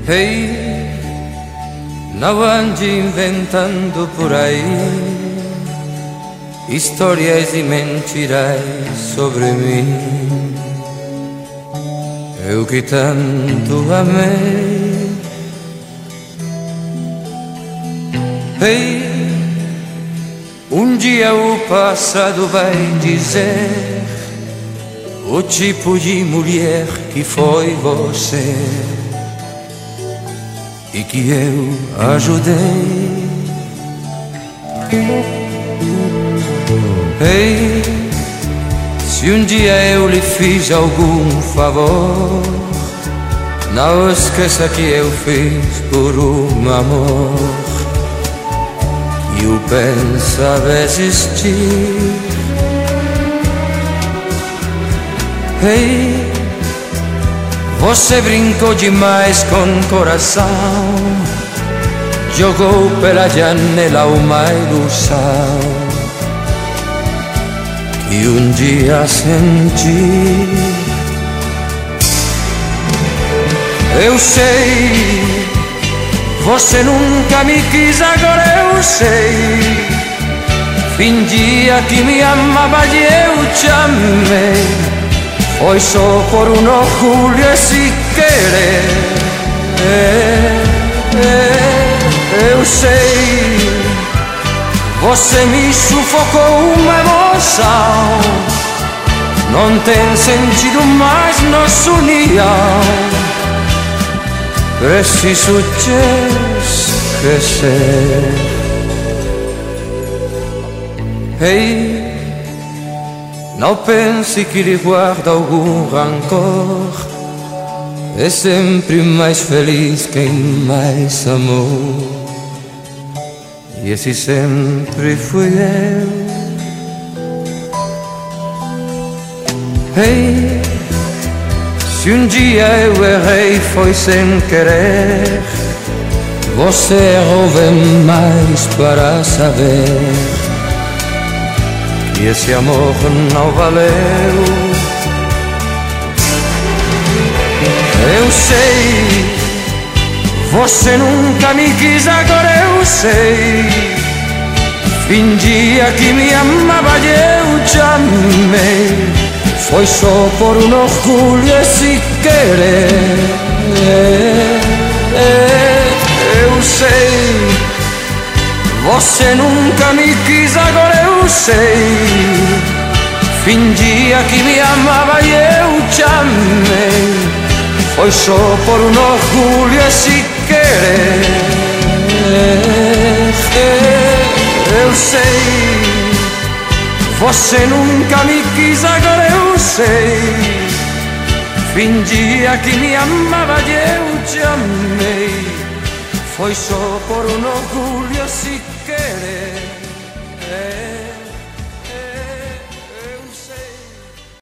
Ei, não ande inventando por aí histórias e mentiras sobre mim. Eu que tanto amei. Ei, um dia o passado vai dizer o tipo de mulher que foi você e que eu ajudei. Ei, se um dia eu lhe fiz algum favor, não esqueça que eu fiz por um amor que eu pensava existir. Ei, você brincou demais com o coração, jogou pela janela uma ilusão que um dia senti. Eu sei, você nunca me quis, agora eu sei. Fingia que me amava e eu te amei. Foi só por um orgulho esse querer. Eu sei, você me sufocou uma emoção. Não tem sentido mais nossa união. Preciso te esquecer. Ei, não pense que lhe guarda algum rancor. É sempre mais feliz quem mais amou, e esse sempre fui eu. Ei, se um dia eu errei foi sem querer, você errou bem mais para saber que esse amor não valeu. Eu sei, você nunca me quis, agora eu sei. Fingia que me amava e eu te amei. Foi só por um orgulho esse querer. Eu sei, você nunca me quis, agora eu sei. Fingia que me amava e eu te amei. Foi só por um orgulho esse querer. Eu sei, você nunca me quis, agora eu sei. Fingia que me amava e eu te amei. Foi só por um orgulho esse